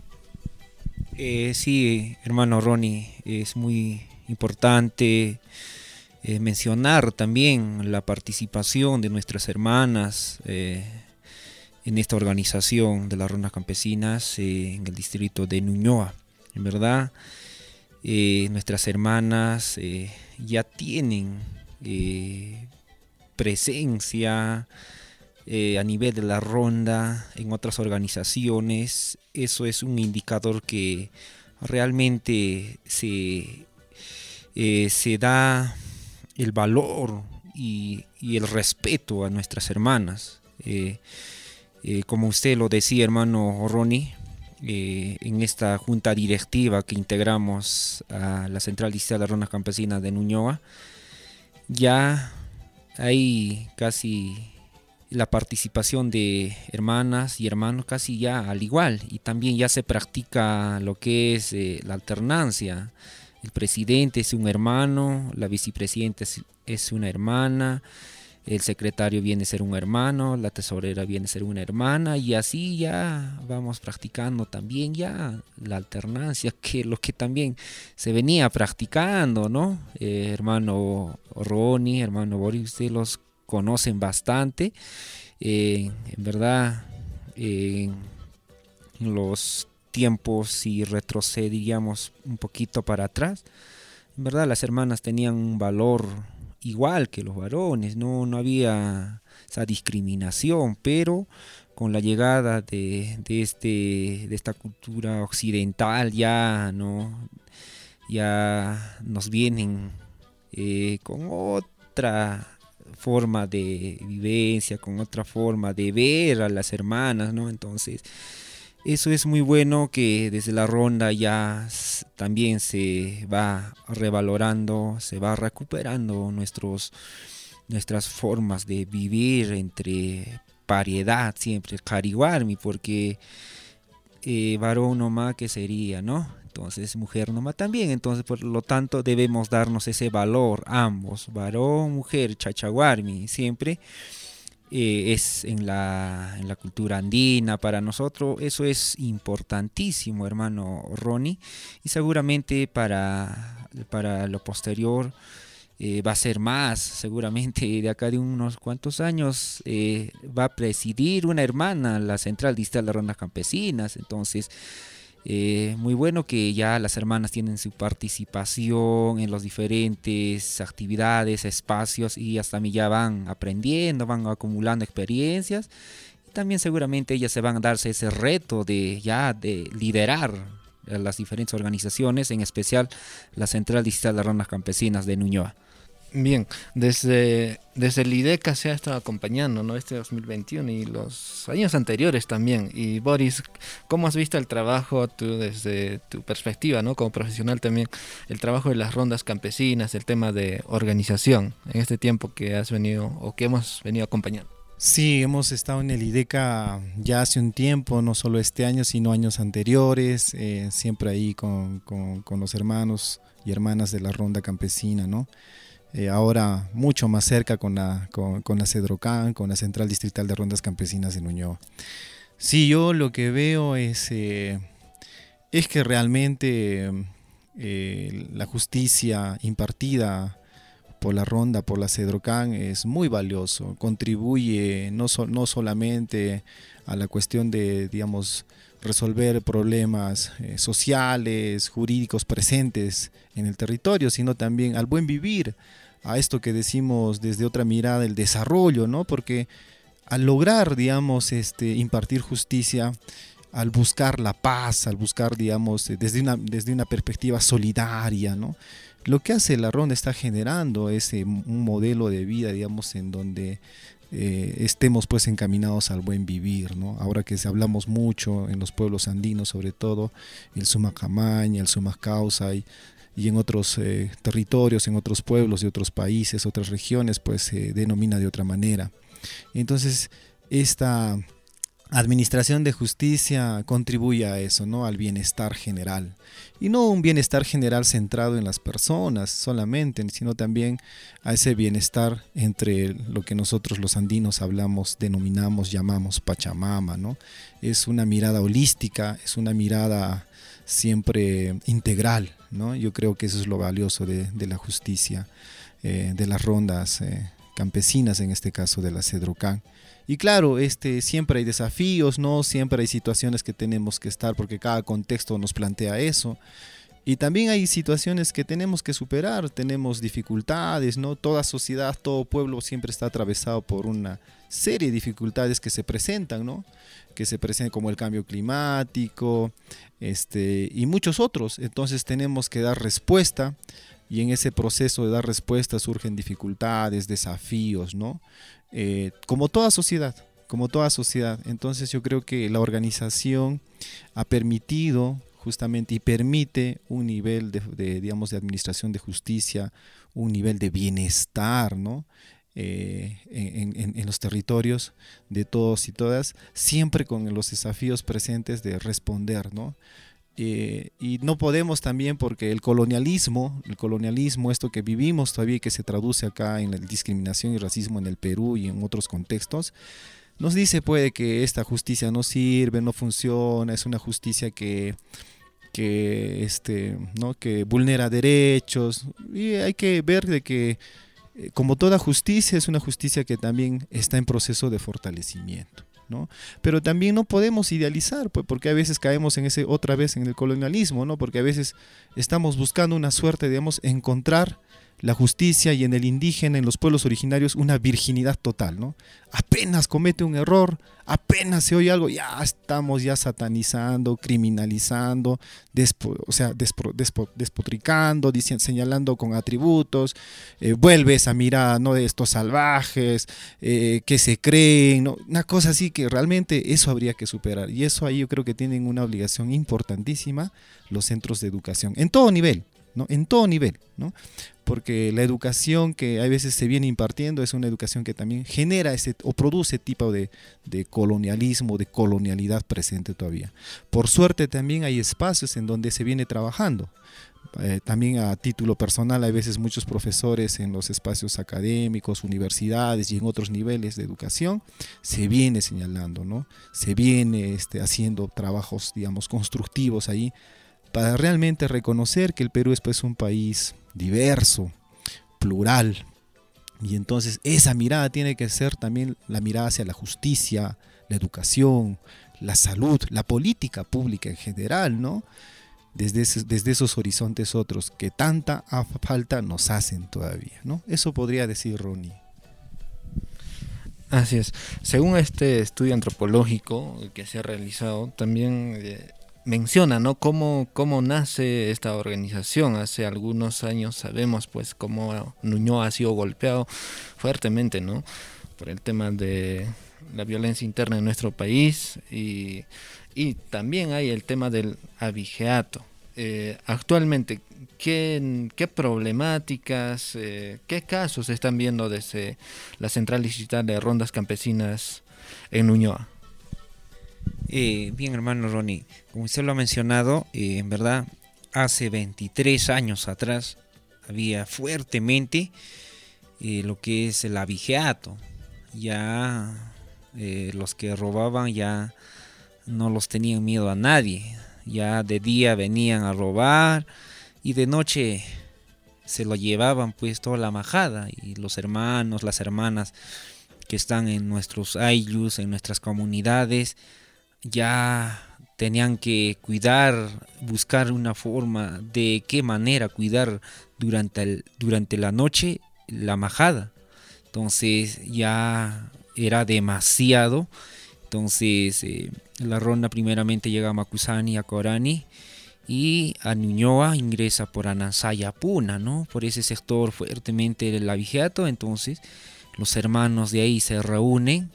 Eh, sí, hermano Ronnie, es muy importante eh, mencionar también la participación de nuestras hermanas eh, en esta organización de las rondas campesinas eh, en el distrito de Ñuñoa. En verdad, eh, nuestras hermanas eh, ya tienen eh, presencia eh, a nivel de la ronda en otras organizaciones. Eso es un indicador que realmente se Eh, se da el valor y, y el respeto a nuestras hermanas. Eh, eh, como usted lo decía, hermano Ronnie, eh, en esta junta directiva que integramos a la Central Distrital de Rondas Campesinas de Ñuñoa, ya hay casi la participación de hermanas y hermanos casi ya al igual, y también ya se practica lo que es eh, la alternancia. El presidente es un hermano, la vicepresidenta es, es una hermana, el secretario viene a ser un hermano, la tesorera viene a ser una hermana, y así ya vamos practicando también ya la alternancia, que lo que también se venía practicando, ¿no? Eh, hermano Ronnie, hermano Boris, ustedes los conocen bastante, eh, en verdad, eh, los tiempos, si retrocediríamos un poquito para atrás, en verdad las hermanas tenían un valor igual que los varones, no, no había esa discriminación, pero con la llegada de, de, este, de esta cultura occidental ya, ¿no? ya nos vienen eh, con otra forma de vivencia, con otra forma de ver a las hermanas, ¿no? Entonces eso es muy bueno, que desde la ronda ya también se va revalorando, se va recuperando nuestros, nuestras formas de vivir entre paridad, siempre, cariguarmi, porque eh, varón nomás que sería, ¿no? Entonces mujer nomás también, entonces por lo tanto debemos darnos ese valor ambos, varón, mujer, chachaguarmi, siempre. Eh, es en la, en la cultura andina, para nosotros eso es importantísimo, hermano Ronnie, y seguramente para, para lo posterior eh, va a ser más, seguramente de acá de unos cuantos años eh, va a presidir una hermana la Central Distrital de Rondas Campesinas, entonces Eh, muy bueno que ya las hermanas tienen su participación en las diferentes actividades, espacios, y hasta mí ya van aprendiendo, van acumulando experiencias, y también seguramente ellas se van a darse ese reto de ya de liderar las diferentes organizaciones, en especial la Central Distrital de Rondas Campesinas de Ñuñoa. Bien, desde, desde el IDECA se ha estado acompañando, ¿no? Este dos mil veintiuno y los años anteriores también. Y Boris, ¿cómo has visto el trabajo tú desde tu perspectiva, ¿no? Como profesional también, el trabajo de las rondas campesinas, el tema de organización en este tiempo que has venido o que hemos venido acompañando? Sí, hemos estado en el IDECA ya hace un tiempo, no solo este año, sino años anteriores, eh, siempre ahí con, con, con los hermanos y hermanas de la ronda campesina, ¿no? Eh, ahora mucho más cerca con la, con, con la CEDROCAN, con la Central Distrital de Rondas Campesinas de Ñuñoa. Sí, yo lo que veo es, eh, es que realmente eh, la justicia impartida por la ronda, por la CEDROCAN, es muy valioso, contribuye no, so, no solamente a la cuestión de, digamos, resolver problemas eh, sociales, jurídicos presentes en el territorio, sino también al buen vivir, a esto que decimos desde otra mirada, el desarrollo, ¿no? Porque al lograr, digamos, este, impartir justicia, al buscar la paz, al buscar, digamos, desde una, desde una perspectiva solidaria, ¿no? Lo que hace la ronda está generando ese un modelo de vida, digamos, en donde eh, estemos pues encaminados al buen vivir, ¿no? Ahora que hablamos mucho en los pueblos andinos, sobre todo el Sumacamaña, el Sumacausa y, y en otros eh, territorios, en otros pueblos de otros países, otras regiones, pues se denomina de otra manera. Entonces, esta administración de justicia contribuye a eso, ¿no? Al bienestar general. Y no un bienestar general centrado en las personas solamente, sino también a ese bienestar entre lo que nosotros los andinos hablamos, denominamos, llamamos Pachamama, ¿no? Es una mirada holística, es una mirada siempre integral, ¿no? Yo creo que eso es lo valioso de, de la justicia, eh, de las rondas eh, campesinas, en este caso de la CEDROCAN. Y claro, este, siempre hay desafíos, ¿no? Siempre hay situaciones que tenemos que estar, porque cada contexto nos plantea eso. Y también hay situaciones que tenemos que superar, tenemos dificultades, ¿no? Toda sociedad, todo pueblo siempre está atravesado por una serie de dificultades que se presentan, ¿no? Que se presentan como el cambio climático, este, y muchos otros. Entonces tenemos que dar respuesta, y en ese proceso de dar respuesta surgen dificultades, desafíos, ¿no? Eh, como toda sociedad, como toda sociedad. Entonces yo creo que la organización ha permitido justamente y permite un nivel de, de, digamos, de administración de justicia, un nivel de bienestar, ¿no? Eh, en, en, en los territorios de todos y todas, siempre con los desafíos presentes de responder, ¿no? Eh, y no podemos también, porque el colonialismo, el colonialismo, esto que vivimos todavía y que se traduce acá en la discriminación y racismo en el Perú y en otros contextos, nos dice puede que esta justicia no sirve, no funciona, es una justicia que, que, este, ¿no? que vulnera derechos, y hay que ver de que eh, como toda justicia es una justicia que también está en proceso de fortalecimiento, ¿no? Pero también no podemos idealizar, pues, porque a veces caemos en ese otra vez en el colonialismo, ¿no? Porque a veces estamos buscando una suerte, digamos, encontrar la justicia, y en el indígena, en los pueblos originarios, una virginidad total, ¿no? Apenas comete un error, apenas se oye algo, ya estamos ya satanizando, criminalizando, despo, o sea, despo, despo, despotricando, diciendo, señalando con atributos, eh, vuelve esa mirada, ¿no? De estos salvajes, eh, que se creen, ¿no? Una cosa así que realmente eso habría que superar, y eso ahí yo creo que tienen una obligación importantísima los centros de educación, en todo nivel, ¿no? En todo nivel, ¿no? Porque la educación que a veces se viene impartiendo es una educación que también genera ese o produce tipo de, de colonialismo, de colonialidad presente todavía. Por suerte también hay espacios en donde se viene trabajando. Eh, también a título personal hay veces muchos profesores en los espacios académicos, universidades y en otros niveles de educación se viene señalando, ¿no? Se viene este, haciendo trabajos, digamos, constructivos ahí, para realmente reconocer que el Perú es pues un país diverso, plural, y entonces esa mirada tiene que ser también la mirada hacia la justicia, la educación, la salud, la política pública en general, ¿no? Desde, ese, desde esos horizontes otros que tanta falta nos hacen todavía, ¿no? Eso podría decir Ronnie. Así es. Según este estudio antropológico que se ha realizado, también eh, menciona, ¿no? Cómo, cómo nace esta organización. Hace algunos años sabemos pues cómo Ñuñoa ha sido golpeado fuertemente, ¿no? Por el tema de la violencia interna en nuestro país y, y también hay el tema del abigeato. Eh, actualmente, ¿qué, qué problemáticas, eh, qué casos se están viendo desde la Central Distrital de Rondas Campesinas en Ñuñoa? Eh, bien, hermano Ronnie, como usted lo ha mencionado, eh, en verdad, hace veintitrés años atrás había fuertemente eh, lo que es el abigeato. Ya eh, los que robaban ya no los tenían miedo a nadie. Ya de día venían a robar y de noche se lo llevaban pues toda la majada, y los hermanos, las hermanas que están en nuestros ayllus, en nuestras comunidades, ya tenían que cuidar, buscar una forma de qué manera cuidar durante, el, durante la noche la majada. Entonces ya era demasiado. Entonces eh, la ronda primeramente llega a Macusani, a Corani, y a Ñuñoa ingresa por Anansaya, Puna, ¿no? Por ese sector fuertemente el abigeato. Entonces los hermanos de ahí se reúnen.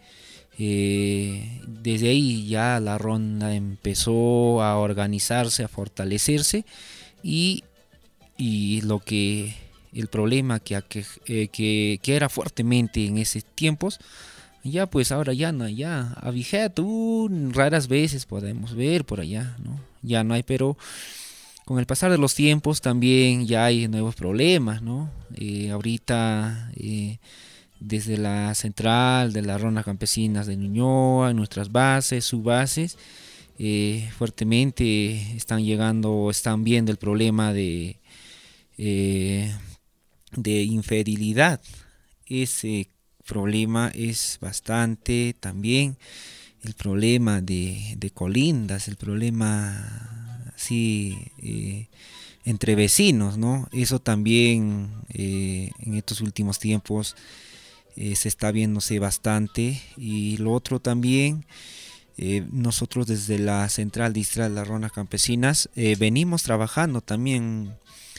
Eh, desde ahí ya la ronda empezó a organizarse, a fortalecerse, y, y lo que el problema que, que, que, que era fuertemente en esos tiempos, ya pues ahora ya no hay, ya abigeato, uh, raras veces podemos ver por allá, ¿no? Ya no hay, pero con el pasar de los tiempos también ya hay nuevos problemas, ¿no? Eh, ahorita eh, desde la central de las rondas campesinas de Ñuñoa, nuestras bases, subbases, eh, fuertemente están llegando, están viendo el problema de, eh, de infidelidad. Ese problema es bastante también el problema de, de colindas, el problema sí, eh, entre vecinos, ¿no? Eso también eh, en estos últimos tiempos eh, se está viéndose bastante. Y lo otro también, eh, nosotros desde la Central Distrital de las Rondas Campesinas eh, venimos trabajando también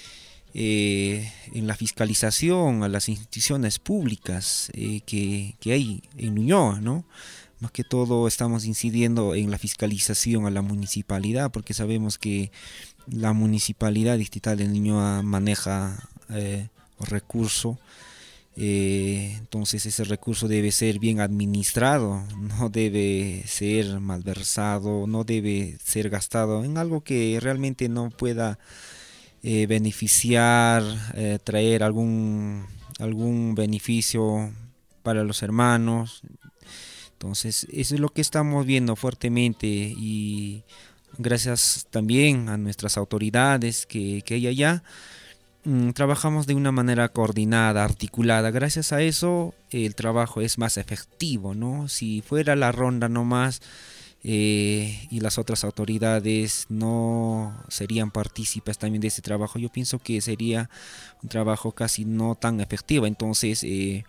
Eh, en la fiscalización a las instituciones públicas eh, que, que hay en Ñuñoa, ¿no? Más que todo estamos incidiendo en la fiscalización a la municipalidad, porque sabemos que la municipalidad distrital de Ñuñoa maneja eh, recurso, eh, entonces ese recurso debe ser bien administrado, no debe ser malversado, no debe ser gastado en algo que realmente no pueda Eh, beneficiar, eh, traer algún, algún beneficio para los hermanos. Entonces eso es lo que estamos viendo fuertemente, y gracias también a nuestras autoridades que, que hay allá, mmm, trabajamos de una manera coordinada, articulada. Gracias a eso el trabajo es más efectivo, ¿no? Si fuera la ronda nomás Eh, y las otras autoridades no serían partícipes también de este trabajo, yo pienso que sería un trabajo casi no tan efectivo. Entonces eh,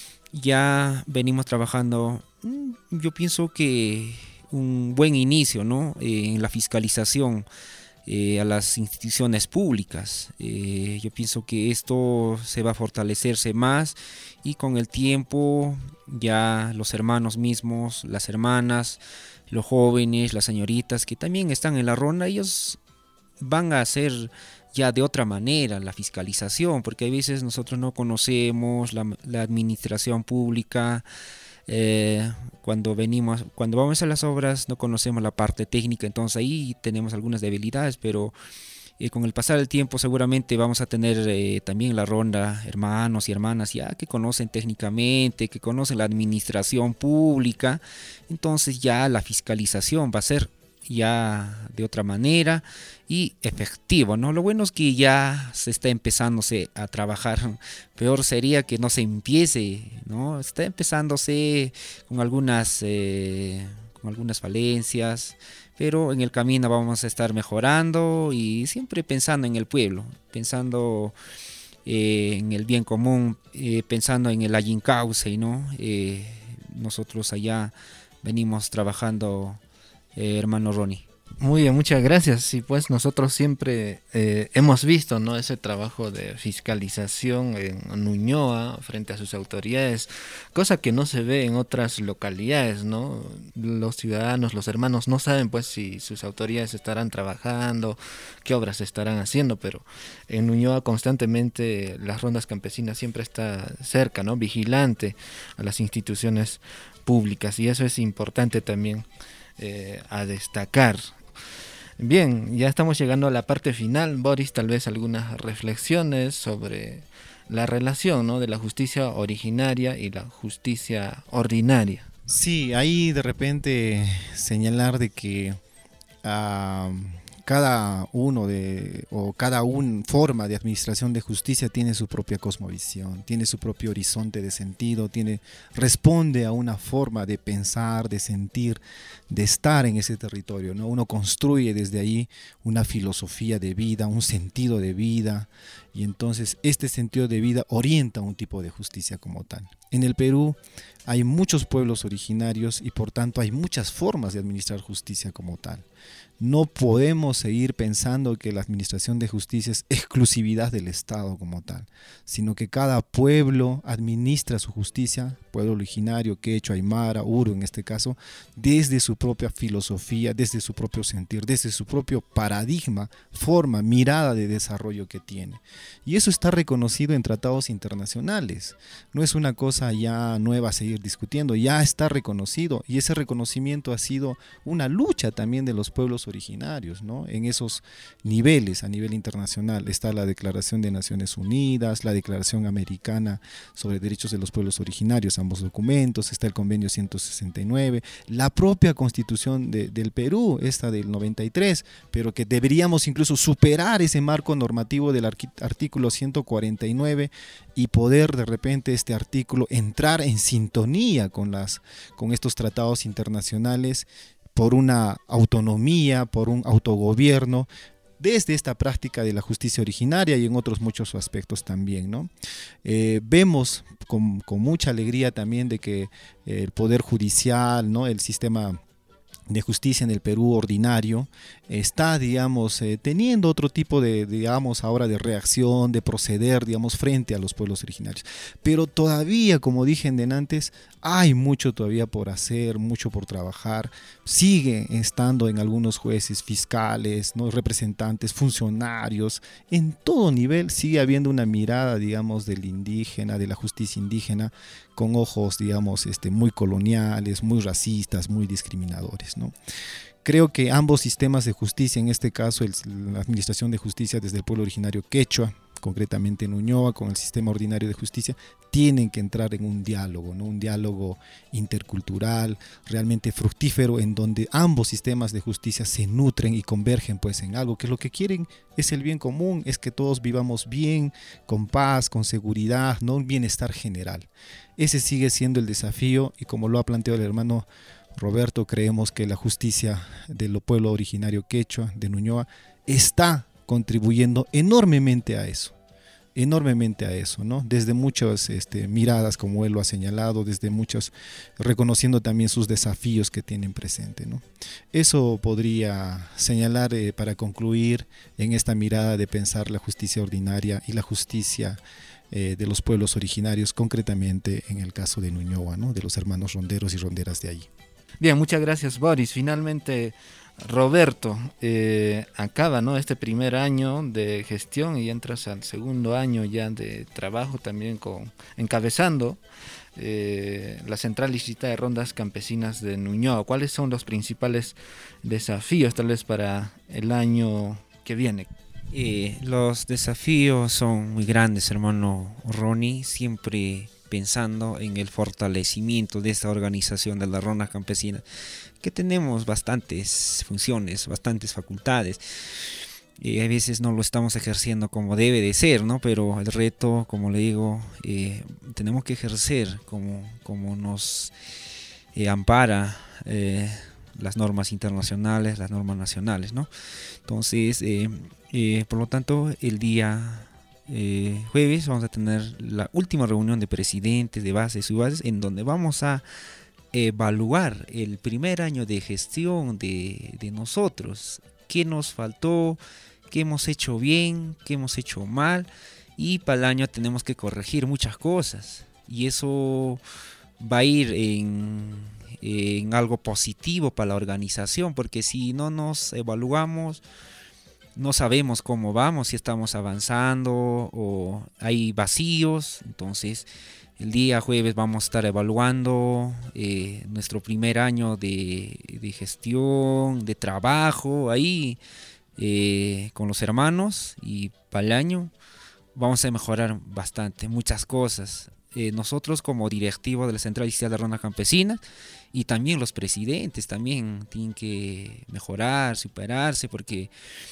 ya venimos trabajando, yo pienso que un buen inicio, ¿no? Eh, en la fiscalización eh, a las instituciones públicas. Eh, yo pienso que esto se va a fortalecerse más, y con el tiempo ya los hermanos mismos, las hermanas, los jóvenes, las señoritas que también están en la ronda, ellos van a hacer ya de otra manera la fiscalización, porque a veces nosotros no conocemos la, la administración pública. Eh, cuando venimos, cuando vamos a las obras no conocemos la parte técnica, entonces ahí tenemos algunas debilidades, pero eh, con el pasar del tiempo seguramente vamos a tener eh, también la ronda hermanos y hermanas ya que conocen técnicamente, que conocen la administración pública. Entonces ya la fiscalización va a ser ya de otra manera y efectivo, ¿no? Lo bueno es que ya se está empezándose a trabajar. Peor sería que no se empiece, ¿no? Está empezándose con algunas eh, con algunas falencias, pero en el camino vamos a estar mejorando y siempre pensando en el pueblo, pensando eh, en el bien común, eh, pensando en el Allincauce, ¿no? Eh, nosotros allá venimos trabajando, eh, hermano Ronnie. Muy bien, muchas gracias. Y pues nosotros siempre eh, hemos visto, ¿no?, ese trabajo de fiscalización en Ñuñoa frente a sus autoridades, cosa que no se ve en otras localidades, ¿no? Los ciudadanos, los hermanos no saben pues si sus autoridades estarán trabajando, qué obras estarán haciendo, pero en Ñuñoa constantemente las rondas campesinas siempre está cerca, ¿no?, vigilante a las instituciones públicas, y eso es importante también eh, a destacar. Bien, ya estamos llegando a la parte final. Boris, tal vez algunas reflexiones sobre la relación, ¿no?, de la justicia originaria y la justicia ordinaria. Sí, ahí de repente señalar de que uh, cada uno de o cada un forma de administración de justicia tiene su propia cosmovisión, tiene su propio horizonte de sentido, tiene responde a una forma de pensar, de sentir, de estar en ese territorio, ¿no? Uno construye desde ahí una filosofía de vida, un sentido de vida, y entonces este sentido de vida orienta un tipo de justicia como tal. En el Perú hay muchos pueblos originarios y por tanto hay muchas formas de administrar justicia como tal. No podemos seguir pensando que la administración de justicia es exclusividad del Estado como tal, sino que cada pueblo administra su justicia, pueblo originario, quechua, aymara, uru en este caso, desde su propia filosofía, desde su propio sentir, desde su propio paradigma, forma, mirada de desarrollo que tiene. Y eso está reconocido en tratados internacionales. No es una cosa ya nueva a seguir discutiendo, ya está reconocido, y ese reconocimiento ha sido una lucha también de los pueblos originarios, ¿no? En esos niveles, a nivel internacional, está la Declaración de Naciones Unidas, la Declaración Americana sobre Derechos de los Pueblos Originarios, ambos documentos, está el Convenio ciento sesenta y nueve, la propia Constitución de, del Perú, esta del noventa y tres, pero que deberíamos incluso superar ese marco normativo del artículo ciento cuarenta y nueve y poder de repente este artículo entrar en sintonía con, las, con estos tratados internacionales por una autonomía, por un autogobierno, desde esta práctica de la justicia originaria y en otros muchos aspectos también, ¿no? Eh, vemos con, con mucha alegría también de que el Poder Judicial, ¿no?, el sistema de justicia en el Perú ordinario está, digamos, eh, teniendo otro tipo de, digamos, ahora de reacción, de proceder, digamos, frente a los pueblos originarios. Pero todavía, como dije en antes, hay mucho todavía por hacer, mucho por trabajar. Sigue estando en algunos jueces, fiscales, ¿no?, representantes, funcionarios, en todo nivel sigue habiendo una mirada, digamos, del indígena, de la justicia indígena, con ojos, digamos, este, muy coloniales, muy racistas, muy discriminadores, ¿no? Creo que ambos sistemas de justicia, en este caso el, la administración de justicia desde el pueblo originario quechua, concretamente en Ñuñoa, con el sistema ordinario de justicia, tienen que entrar en un diálogo, ¿no? Un diálogo intercultural, realmente fructífero, en donde ambos sistemas de justicia se nutren y convergen pues en algo, que lo que quieren es el bien común, es que todos vivamos bien, con paz, con seguridad, ¿no?, un bienestar general. Ese sigue siendo el desafío, y como lo ha planteado el hermano Roberto, creemos que la justicia del pueblo originario quechua de Ñuñoa está contribuyendo enormemente a eso, enormemente a eso, ¿no? Desde muchas este, miradas, como él lo ha señalado, desde muchos, reconociendo también sus desafíos que tienen presente, ¿no? Eso podría señalar eh, para concluir en esta mirada de pensar la justicia ordinaria y la justicia eh, de los pueblos originarios, concretamente en el caso de Ñuñoa, ¿no?, de los hermanos ronderos y ronderas de allí. Bien, muchas gracias, Boris. Finalmente, Roberto, eh, acaba, ¿no?, este primer año de gestión y entras al segundo año ya de trabajo también con encabezando eh, la Central Distrital de Rondas Campesinas de Ñuñoa. ¿Cuáles son los principales desafíos tal vez para el año que viene? Eh, los desafíos son muy grandes, hermano Ronnie, siempre pensando en el fortalecimiento de esta organización de las rondas campesinas, que tenemos bastantes funciones, bastantes facultades. Eh, a veces no lo estamos ejerciendo como debe de ser, ¿no? Pero el reto, como le digo, eh, tenemos que ejercer como, como nos eh, ampara eh, las normas internacionales, las normas nacionales, ¿no? Entonces, eh, eh, por lo tanto, el día eh, jueves vamos a tener la última reunión de presidentes, de bases y subbases, en donde vamos a evaluar el primer año de gestión de, de nosotros, qué nos faltó, qué hemos hecho bien, qué hemos hecho mal, y para el año tenemos que corregir muchas cosas, y eso va a ir en, en algo positivo para la organización, porque si no nos evaluamos, no sabemos cómo vamos, si estamos avanzando o hay vacíos. Entonces el día jueves vamos a estar evaluando eh, nuestro primer año de, de gestión, de trabajo ahí eh, con los hermanos, y para el año vamos a mejorar bastante, muchas cosas. Eh, nosotros como directivos de la Central Distrital de Rondas Campesinas, y también los presidentes también tienen que mejorar, superarse, porque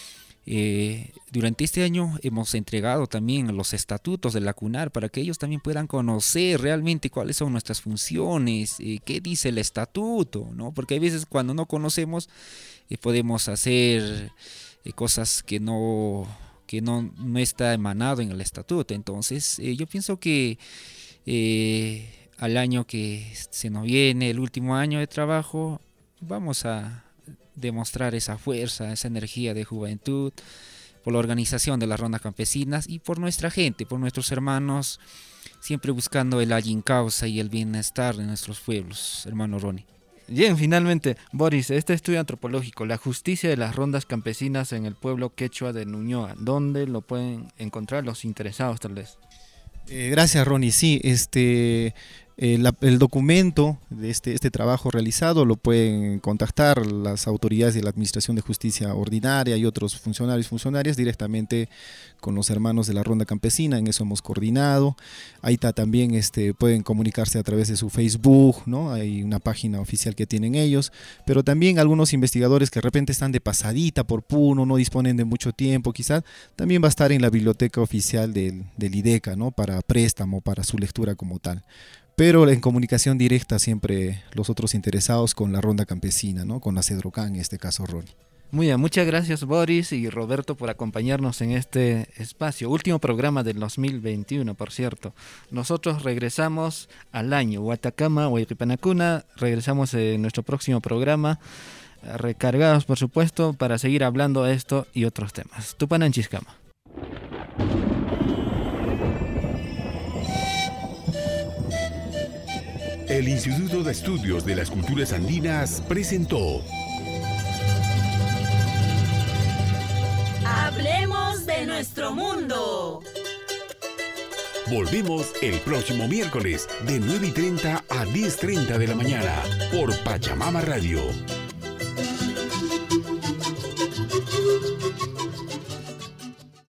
Eh, durante este año hemos entregado también los estatutos de la CUNAR para que ellos también puedan conocer realmente cuáles son nuestras funciones, eh, qué dice el estatuto, ¿no? Porque hay veces cuando no conocemos eh, podemos hacer eh, cosas que no que no, no está emanado en el estatuto. Entonces eh, yo pienso que eh, al año que se nos viene, el último año de trabajo, vamos a demostrar esa fuerza, esa energía de juventud, por la organización de las rondas campesinas y por nuestra gente, por nuestros hermanos, siempre buscando el allín causa y el bienestar de nuestros pueblos, hermano Ronnie. Bien, finalmente, Boris, este estudio antropológico, la justicia de las rondas campesinas en el pueblo quechua de Ñuñoa, ¿dónde lo pueden encontrar los interesados tal vez? Eh, gracias, Ronnie. Sí, este... Eh, la, el documento de este, este trabajo realizado lo pueden contactar las autoridades de la Administración de Justicia Ordinaria y otros funcionarios y funcionarias directamente con los hermanos de la Ronda Campesina. En eso hemos coordinado. Ahí está también, este, pueden comunicarse a través de su Facebook, ¿no? Hay una página oficial que tienen ellos, pero también algunos investigadores que de repente están de pasadita por Puno, no disponen de mucho tiempo, quizás también va a estar en la biblioteca oficial del, del IDECA, ¿no? Para préstamo, para su lectura como tal. Pero en comunicación directa siempre los otros interesados con la Ronda Campesina, ¿no? Con la CEDROCAN, en este caso, Ronnie. Muy bien, muchas gracias Boris y Roberto por acompañarnos en este espacio. Último programa del dos mil veintiuno, por cierto. Nosotros regresamos al año. Huatacama, Huayquipanacuna, regresamos en nuestro próximo programa, recargados por supuesto, para seguir hablando de esto y otros temas. Tupananchiscama. El Instituto de Estudios de las Culturas Andinas presentó Hablemos de nuestro mundo. Volvemos el próximo miércoles de nueve y treinta a diez y treinta de la mañana por Pachamama Radio.